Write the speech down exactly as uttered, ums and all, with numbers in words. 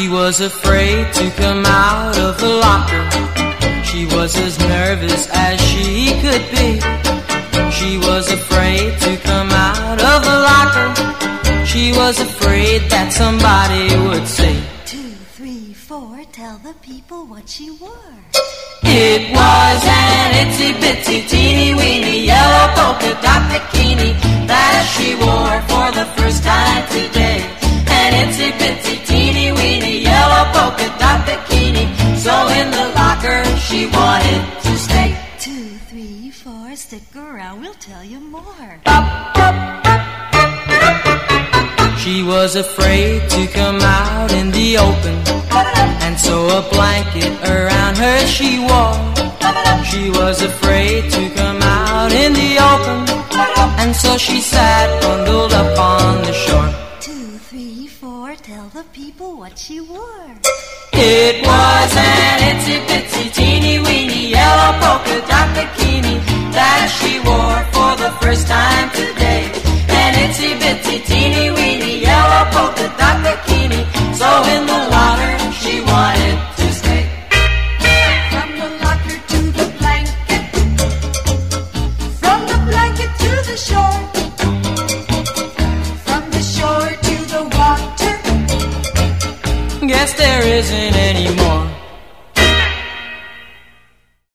She was afraid to come out of the locker. She was as nervous as she could be. She was afraid to come out of the locker. She was afraid that somebody would say, two, three, four, tell the people what she wore. It was an itsy bitsy teeny weeny yellow polka dot bikini that she wore for the first time today. An itsy bitsy teeny weeny yellow polka dot bikini, so in the locker she wanted to stay. Two, three, four, stick around, we'll tell you more. She was afraid to come out in the open, and so a blanket around her she wore. She was afraid to come out in the open, and so she sat bundled up on the shore. Two, three, four, tell the people what she wore. It was an itsy bitsy teeny weeny yellow polka dot bikini that she wore for the first time today. An itsy bitsy teeny weeny yellow polka dot bikini, so in the water she wanted to stay. From the locker to the blanket, from the blanket to the shore, from the shore to the water. Guess there isn't